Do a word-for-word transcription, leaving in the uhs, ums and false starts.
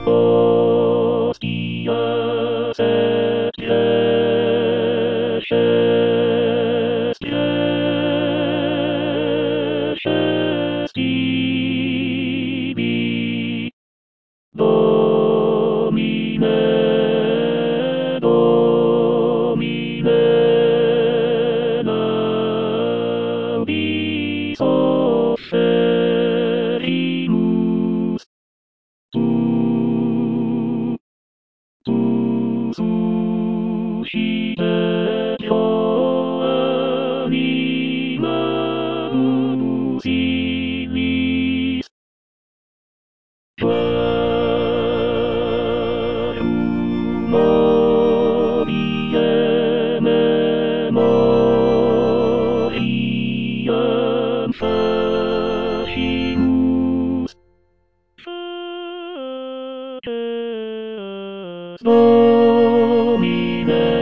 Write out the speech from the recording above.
hostia et yeses, yeses tibi, Domine, Domine, laudis offerimus, tu, tu suscite Deo anima tuus illis, Tuarum mobie memoriam facimus, faces Domine